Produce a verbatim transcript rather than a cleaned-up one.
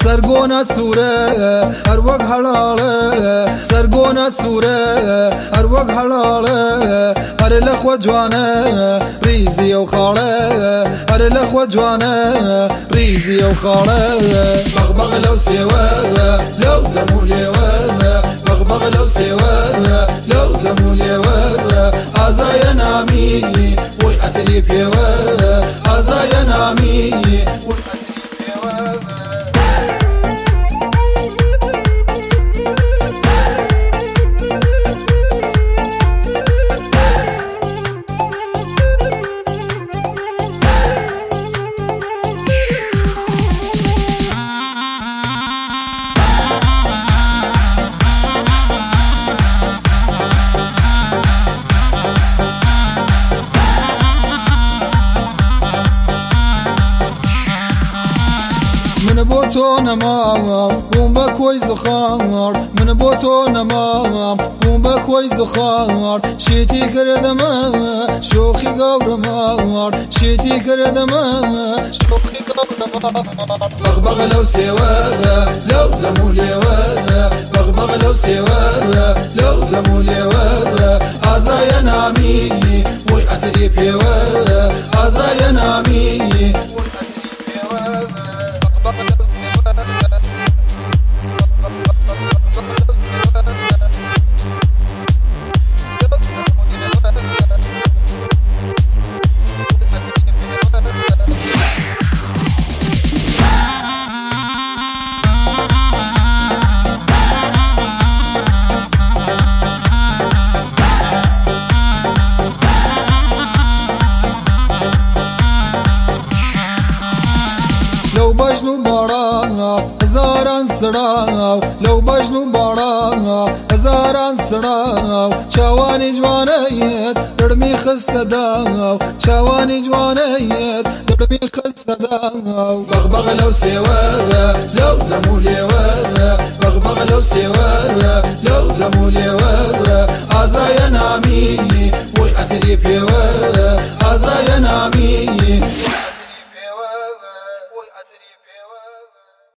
سرگۆنە سوورە هەر وەک هەڵاڵە سەرگۆنە سوورە هەر وەک هەڵاڵە هەر لە خۆ جوانە ریزی ئەو خاڵە هەر لە خۆ جوانە ریزی ئەو خاڵە بەغبەغ لەو سێوە لەو دەم و لێوە بەغبەغ لەو سێوە لەو دەم و لێوە ئازایە نامی وەی ئەسری پێوە ئازایە نامی وەی ئەسری پێوە من بۆ تۆ نەماوە بووم بە کۆی زوخار من بۆ تۆ نەماوە بووم بە کۆی زوخار شێتی کردەمە شۆخی گەورەمە شێتی کردەمە بەغبەغ لەو سێوە لەو دەم و لێوە بەغبەغ لەو سێوە لەو دەم و لێوە ئازایە نامی وەی ئەسری پێوە ئازایە نامی لەو بەژن و باڕا هەزاران سراو لەو بەژن و باڕا هەزاران سراو چاوانی جوانەیەت دڵمی خستە داو چاوانی جوانەیەت دڵمی خستە داو بەغبەغ لەو سێوە لەو دەم و لێوە بەغبەغ لەو سێوە لەو دەم و لێوە ئازایە نامی وەی ئەسری پێوە ئازایە نامی